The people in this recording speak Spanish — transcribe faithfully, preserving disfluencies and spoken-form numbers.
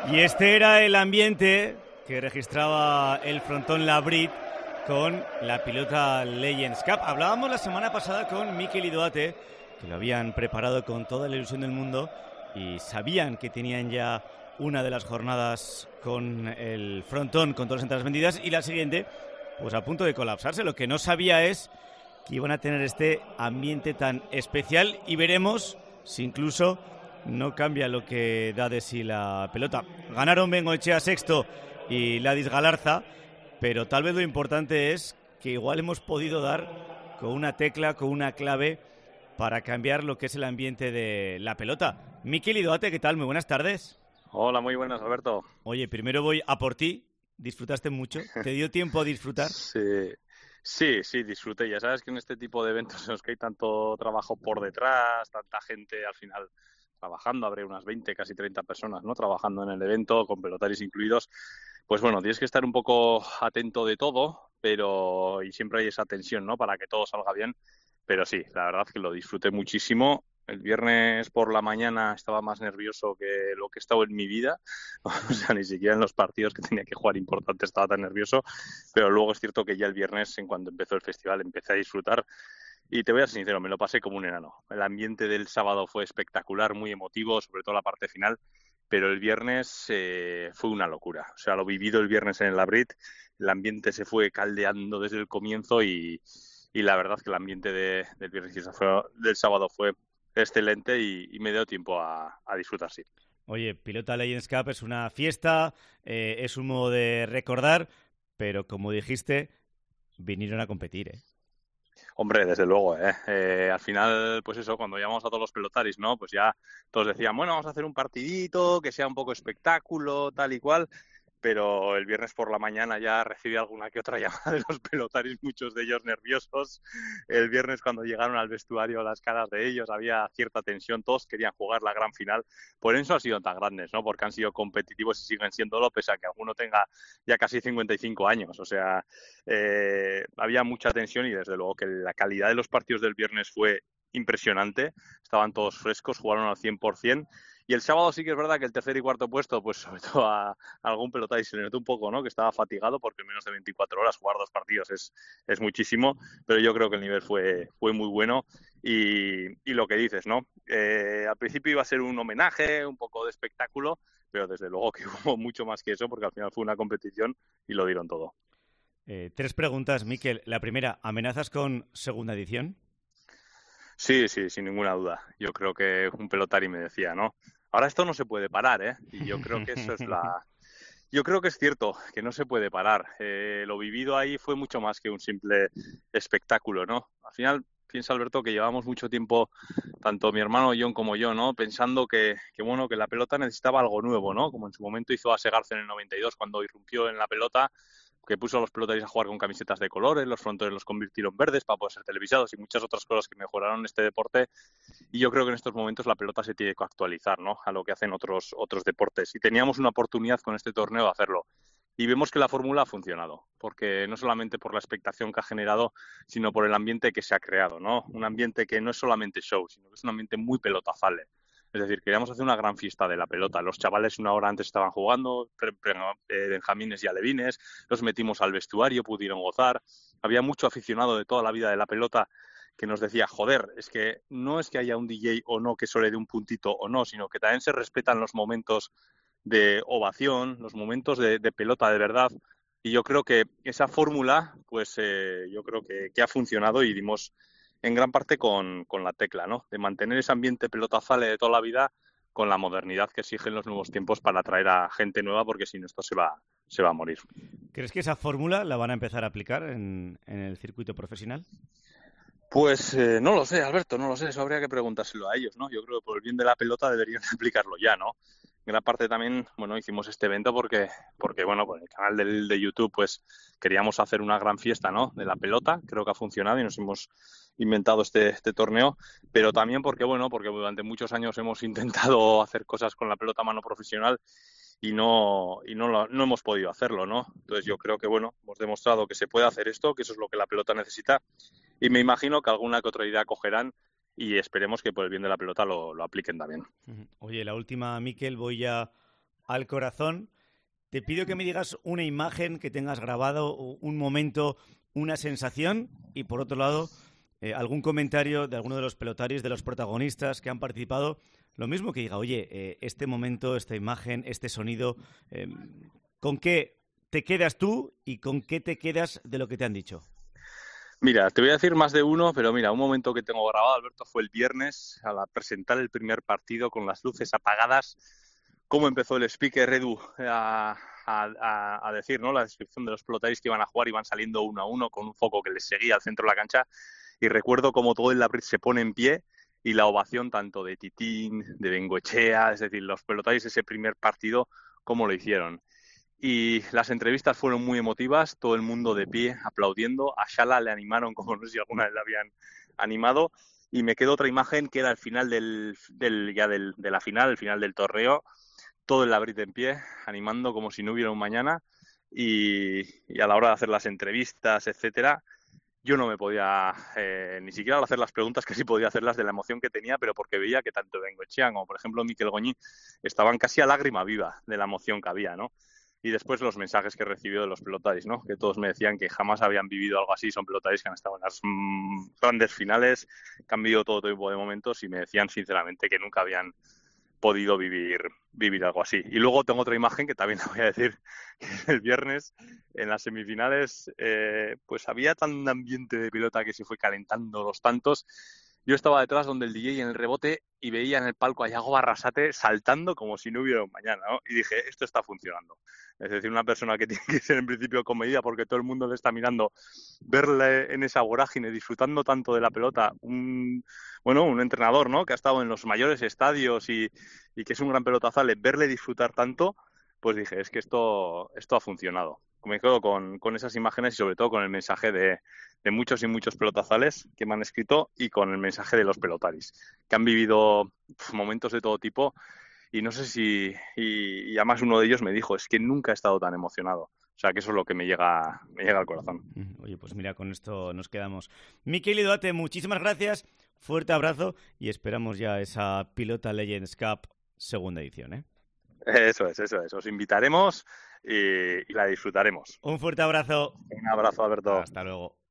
Y este era el ambiente que registraba el frontón Labrit con la Pilota Legends Cup. Hablábamos la semana pasada con Mikel Idoate, que lo habían preparado con toda la ilusión del mundo y sabían que tenían ya una de las jornadas con el frontón, con todas las entradas vendidas, y la siguiente, pues a punto de colapsarse. Lo que no sabía es que iban a tener este ambiente tan especial, y veremos si incluso no cambia lo que da de sí la pelota. Ganaron Bengoechea sexto y Ladis Galarza, pero tal vez lo importante es que igual hemos podido dar con una tecla, con una clave para cambiar lo que es el ambiente de la pelota. Mikel Idoate, ¿qué tal? Muy buenas tardes. Hola, muy buenas, Alberto. Oye, primero voy a por ti. ¿Disfrutaste mucho? ¿Te dio tiempo a disfrutar? Sí, sí, sí, disfruté. Ya sabes que en este tipo de eventos en los que hay tanto trabajo por detrás, tanta gente al final trabajando, habrá unas veinte, casi treinta personas, ¿no? Trabajando en el evento, con pelotaris incluidos. Pues bueno, tienes que estar un poco atento de todo, pero y siempre hay esa tensión, ¿no? Para que todo salga bien. Pero sí, la verdad que lo disfruté muchísimo. El viernes por la mañana estaba más nervioso que lo que he estado en mi vida. O sea, ni siquiera en los partidos que tenía que jugar importantes estaba tan nervioso. Pero luego es cierto que ya el viernes, en cuanto empezó el festival, empecé a disfrutar. Y te voy a ser sincero, me lo pasé como un enano. El ambiente del sábado fue espectacular, muy emotivo, sobre todo la parte final. Pero el viernes eh, fue una locura. O sea, lo vivido el viernes en el Labrit, el ambiente se fue caldeando desde el comienzo y, y la verdad que el ambiente de, del viernes y del sábado fue excelente y, y me dio tiempo a, a disfrutar, sí. Oye, Pilota Legends Cup es una fiesta, eh, es un modo de recordar, pero como dijiste, vinieron a competir, ¿eh? Hombre, desde luego, ¿eh? Eh, al final, pues eso, cuando llamamos a todos los pelotaris, ¿no? Pues ya todos decían, bueno, vamos a hacer un partidito, que sea un poco espectáculo, tal y cual. Pero el viernes por la mañana ya recibí alguna que otra llamada de los pelotaris, muchos de ellos nerviosos. El viernes cuando llegaron al vestuario, las caras de ellos, había cierta tensión, todos querían jugar la gran final. Por eso han sido tan grandes, ¿no? Porque han sido competitivos y siguen siéndolo, pese a que alguno tenga ya casi cincuenta y cinco años. O sea, eh, había mucha tensión y desde luego que la calidad de los partidos del viernes fue impresionante. Estaban todos frescos, jugaron al cien por ciento. Y el sábado sí que es verdad que el tercer y cuarto puesto, pues sobre todo a, a algún pelotari se le notó un poco, ¿no? Que estaba fatigado porque en menos de veinticuatro horas jugar dos partidos es, es muchísimo, pero yo creo que el nivel fue, fue muy bueno y, y lo que dices, ¿no? Eh, al principio iba a ser un homenaje, un poco de espectáculo, pero desde luego que hubo mucho más que eso porque al final fue una competición y lo dieron todo. Eh, tres preguntas, Mikel. La primera, ¿amenazas con segunda edición? Sí, sí, sin ninguna duda. Yo creo que un pelotari me decía, ¿no? Ahora esto no se puede parar, ¿eh? Y yo creo que eso es la... Yo creo que es cierto, que no se puede parar. Eh, lo vivido ahí fue mucho más que un simple espectáculo, ¿no? Al final, piensa Alberto que llevamos mucho tiempo, tanto mi hermano John como yo, ¿no? Pensando que, que, bueno, que la pelota necesitaba algo nuevo, ¿no? Como en su momento hizo Ase Garza en el noventa y dos cuando irrumpió en la pelota, que puso a los pelotaris a jugar con camisetas de colores, los frontones los convirtieron verdes para poder ser televisados y muchas otras cosas que mejoraron este deporte. Y yo creo que en estos momentos la pelota se tiene que actualizar, ¿no? A lo que hacen otros, otros deportes. Y teníamos una oportunidad con este torneo de hacerlo. Y vemos que la fórmula ha funcionado, porque no solamente por la expectación que ha generado, sino por el ambiente que se ha creado, ¿no? Un ambiente que no es solamente show, sino que es un ambiente muy pelotazale. Es decir, queríamos hacer una gran fiesta de la pelota. Los chavales una hora antes estaban jugando, benjamines y alevines, los metimos al vestuario, pudieron gozar. Había mucho aficionado de toda la vida de la pelota que nos decía, joder, es que no es que haya un D J o no que solo dé un puntito o no, sino que también se respetan los momentos de ovación, los momentos de, de pelota de verdad. Y yo creo que esa fórmula, pues eh, yo creo que, que ha funcionado y dimos en gran parte con, con la tecla, ¿no? De mantener ese ambiente pelotazale de toda la vida con la modernidad que exigen los nuevos tiempos para atraer a gente nueva, porque si no esto se va, se va a morir. ¿Crees que esa fórmula la van a empezar a aplicar en, en el circuito profesional? Pues eh, no lo sé, Alberto, no lo sé, eso habría que preguntárselo a ellos, ¿no? Yo creo que por el bien de la pelota deberían aplicarlo ya, ¿no? En gran parte también, bueno, hicimos este evento porque, porque bueno, por el canal de, de YouTube, pues queríamos hacer una gran fiesta, ¿no? De la pelota, creo que ha funcionado y nos hemos inventado este, este torneo, pero también porque, bueno, porque durante muchos años hemos intentado hacer cosas con la pelota a mano profesional y no y no, lo, no hemos podido hacerlo, ¿no? Entonces yo creo que, bueno, hemos demostrado que se puede hacer esto, que eso es lo que la pelota necesita y me imagino que alguna que otra idea cogerán y esperemos que por el bien de la pelota lo, lo apliquen también. Oye, la última, Mikel, voy a al corazón. Te pido que me digas una imagen que tengas grabado, un momento, una sensación y, por otro lado, eh, algún comentario de alguno de los pelotarios, de los protagonistas que han participado. Lo mismo que diga, oye, eh, este momento, esta imagen, este sonido, eh, ¿con qué te quedas tú y con qué te quedas de lo que te han dicho? Mira, te voy a decir más de uno, pero mira, un momento que tengo grabado, Alberto, fue el viernes al presentar el primer partido con las luces apagadas. Cómo empezó el speaker Edu a, a, a decir, ¿no?, la descripción de los pelotaris que iban a jugar, iban saliendo uno a uno con un foco que les seguía al centro de la cancha, y recuerdo cómo todo el Labrit se pone en pie y la ovación tanto de Titín, de Bengoechea, es decir, los pelotaris ese primer partido, cómo lo hicieron. Y las entrevistas fueron muy emotivas, todo el mundo de pie aplaudiendo, a Shala le animaron como no sé si alguna vez le habían animado, y me quedó otra imagen que era el final del, del ya del, de la final, el final del torneo, todo el Labrit en pie, animando como si no hubiera un mañana, y, y a la hora de hacer las entrevistas, etcétera, yo no me podía eh, ni siquiera hacer las preguntas, que sí podía hacerlas de la emoción que tenía, pero porque veía que tanto Bengoechea como, por ejemplo, Mikel Goñi estaban casi a lágrima viva de la emoción que había, ¿no? Y después los mensajes que recibió de los pelotaris, ¿no?, que todos me decían que jamás habían vivido algo así. Son pelotaris que han estado en las mmm, grandes finales, que han vivido todo tipo de momentos, y me decían sinceramente que nunca habían podido vivir vivir algo así. Y luego tengo otra imagen que también la voy a decir, que el viernes en las semifinales eh, pues había tan ambiente de pelota que se fue calentando los tantos. Yo estaba detrás donde el D J en el rebote y veía en el palco a Yago Barrasate saltando como si no hubiera un mañana, ¿no? Y dije, esto está funcionando. Es decir, una persona que tiene que ser en principio comedida porque todo el mundo le está mirando, verle en esa vorágine, disfrutando tanto de la pelota, un, bueno, un entrenador, ¿no?, que ha estado en los mayores estadios y, y que es un gran pelotazale, verle disfrutar tanto, pues dije, es que esto, esto ha funcionado. Me quedo con, con esas imágenes y sobre todo con el mensaje de, de muchos y muchos pelotazales que me han escrito, y con el mensaje de los pelotaris, que han vivido pf, momentos de todo tipo. Y no sé si, y, y además uno de ellos me dijo, es que nunca he estado tan emocionado. O sea, que eso es lo que me llega, me llega al corazón. Oye, pues mira, con esto nos quedamos. Mikel Idoate, muchísimas gracias, fuerte abrazo y esperamos ya esa Pilota Legends Cup segunda edición, ¿eh? Eso es, eso es. Os invitaremos y, y la disfrutaremos. Un fuerte abrazo. Un abrazo, Alberto. Hasta luego.